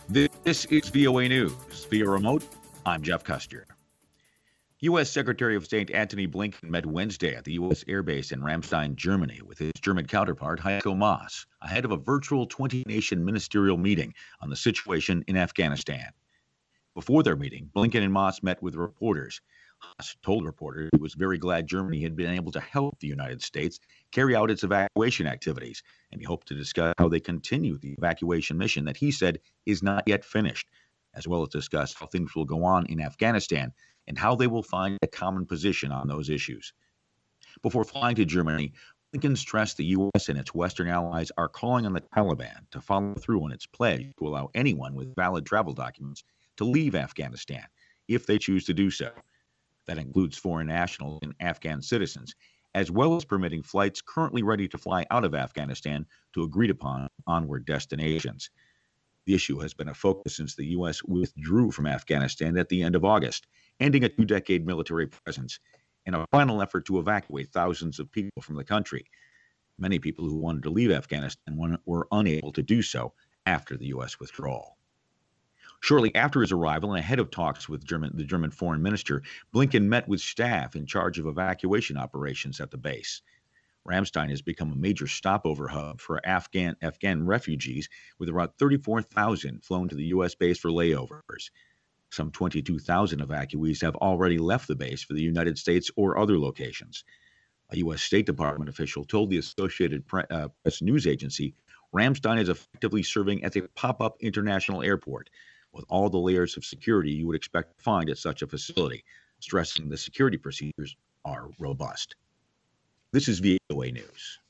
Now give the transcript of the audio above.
This is VOA News. Via remote, I'm Jeff Custer. U.S. Secretary of State Antony Blinken met Wednesday at the U.S. Air Base in Ramstein, Germany, with his German counterpart Heiko Maas, ahead of a virtual 20-nation ministerial meeting on the situation in Afghanistan. Before their meeting, Blinken and Maas met with reporters. Maas told reporters he was very glad Germany had been able to help the United States carry out its evacuation activities, and he hoped to discuss how they continue the evacuation mission that he said is not yet finished, as well as discuss how things will go on in Afghanistan and how they will find a common position on those issues. Before flying to Germany, Blinken stressed the U.S. and its Western allies are calling on the Taliban to follow through on its pledge to allow anyone with valid travel documents to leave Afghanistan if they choose to do so. That includes foreign nationals and Afghan citizens, as well as permitting flights currently ready to fly out of Afghanistan to agreed upon onward destinations. The issue has been a focus since the U.S. withdrew from Afghanistan at the end of August, ending a two-decade military presence and a final effort to evacuate thousands of people from the country. Many people who wanted to leave Afghanistan were unable to do so after the U.S. withdrawal. Shortly after his arrival and ahead of talks with the German foreign minister, Blinken met with staff in charge of evacuation operations at the base. Ramstein has become a major stopover hub for Afghan refugees, with around 34,000 flown to the U.S. base for layovers. Some 22,000 evacuees have already left the base for the United States or other locations. A U.S. State Department official told the Associated Press news agency Ramstein is effectively serving as a pop-up international airport, with all the layers of security you would expect to find at such a facility, stressing the security procedures are robust. This is VOA News.